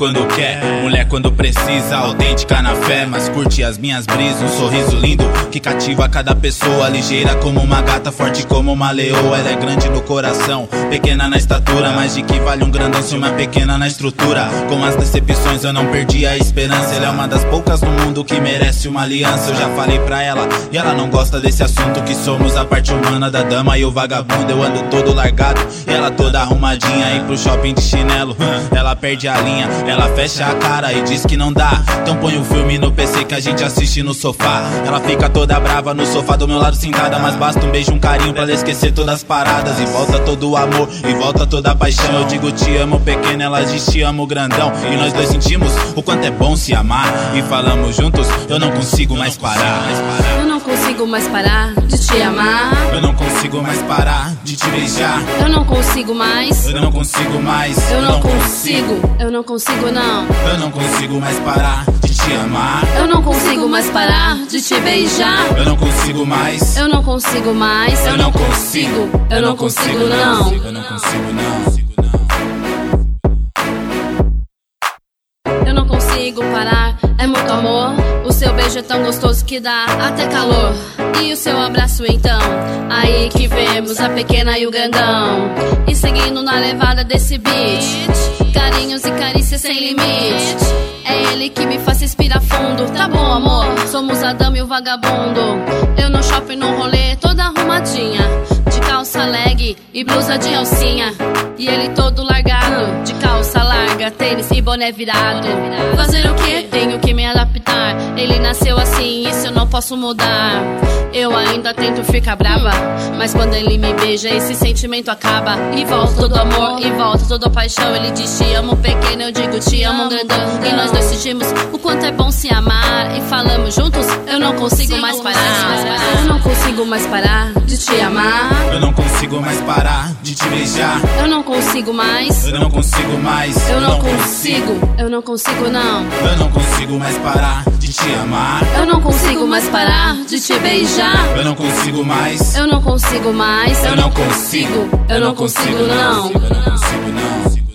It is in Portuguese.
quando quer, mulher quando precisa, autêntica na fé, mas curte as minhas brisas. Um sorriso lindo que cativa cada pessoa, ligeira como uma gata, forte como uma leoa. Ela é grande no coração, pequena na estatura, mas de que vale um grandão se uma pequena na estrutura? Com as decepções eu não perdi a esperança. Ela é uma das poucas no mundo que merece uma aliança. Eu já falei pra ela e ela não gosta desse assunto, que somos a parte humana da dama e o vagabundo. Eu ando todo largado e ela toda arrumadinha, ir pro shopping de chinelo, ela perde a linha, ela fecha a cara e diz que não dá. Então põe um filme no PC que a gente assiste no sofá. Ela fica toda brava no sofá do meu lado sentada, mas basta um beijo, um carinho pra ela esquecer todas as paradas. E volta todo o amor, e volta toda a paixão. Eu digo te amo pequena, ela diz te amo grandão. E nós dois sentimos o quanto é bom se amar, e falamos juntos, eu não consigo mais parar. Eu não consigo mais parar de te amar. Eu não consigo mais parar de te beijar. Eu não consigo mais. Eu não consigo mais. Eu não consigo. Eu não consigo não. Eu não consigo mais parar de te amar. Eu não consigo mais parar de te beijar. Eu não consigo mais. Eu não consigo mais. Eu não consigo. Eu não consigo não. Eu não consigo não. Eu não consigo parar, é muito amor. O seu beijo é tão gostoso que dá até calor. E o seu abraço então, aí que vemos a pequena e o grandão. E seguindo na levada desse beat, carinhos e carícias sem limite. É ele que me faz respirar fundo. Tá bom amor, somos a dama e o vagabundo. Eu no shopping, no rolê, toda arrumadinha, de calça leg e blusa de alcinha. E ele todo largado, de calça larga, tênis e boné virado. Fazer o quê? Tenho que me adaptar. Ele nasceu assim, isso eu não posso mudar. Eu ainda tento ficar brava, mas quando ele me beija esse sentimento acaba. E volta todo amor, e volta toda paixão. Ele diz te amo pequeno, eu digo te amo grandão. E nós dois sentimos o quanto é bom se amar, e falamos juntos, eu não consigo mais parar. Eu não consigo mais parar de te amar. Eu não consigo mais parar de te beijar. Eu não consigo mais. Eu não consigo mais. Eu não consigo. Eu não consigo não. Eu não consigo mais parar de te amar. Eu não consigo mais parar de te beijar. Eu não consigo mais. Eu não consigo mais. Eu não consigo. Eu não consigo não. Eu não consigo não.